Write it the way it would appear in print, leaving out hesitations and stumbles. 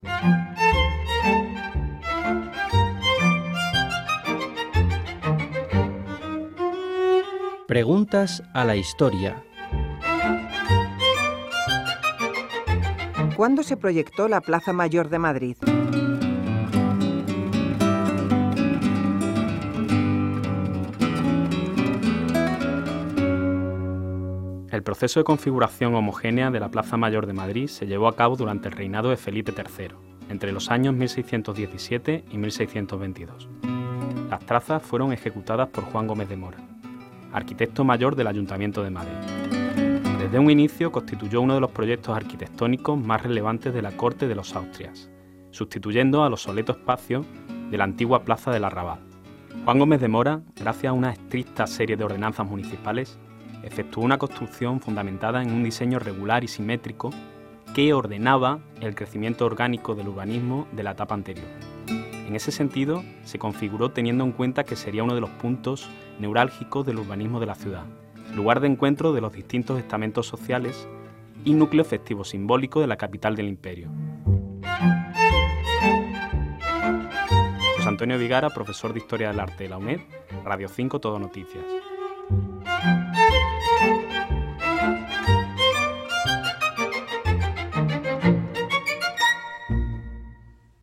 Preguntas a la historia. ¿Cuándo se proyectó la Plaza Mayor de Madrid? El proceso de configuración homogénea de la Plaza Mayor de Madrid se llevó a cabo durante el reinado de Felipe III, entre los años 1617 y 1622. Las trazas fueron ejecutadas por Juan Gómez de Mora, arquitecto mayor del Ayuntamiento de Madrid. Desde un inicio constituyó uno de los proyectos arquitectónicos más relevantes de la corte de los Austrias, sustituyendo al obsoleto espacio de la antigua Plaza del Arrabal. Juan Gómez de Mora, gracias a una estricta serie de ordenanzas municipales, efectuó una construcción fundamentada en un diseño regular y simétrico que ordenaba el crecimiento orgánico del urbanismo de la etapa anterior. En ese sentido, se configuró teniendo en cuenta que sería uno de los puntos neurálgicos del urbanismo de la ciudad, lugar de encuentro de los distintos estamentos sociales y núcleo festivo simbólico de la capital del imperio. José Antonio Vigara, profesor de Historia del Arte de la UNED, Radio 5 Todo Noticias.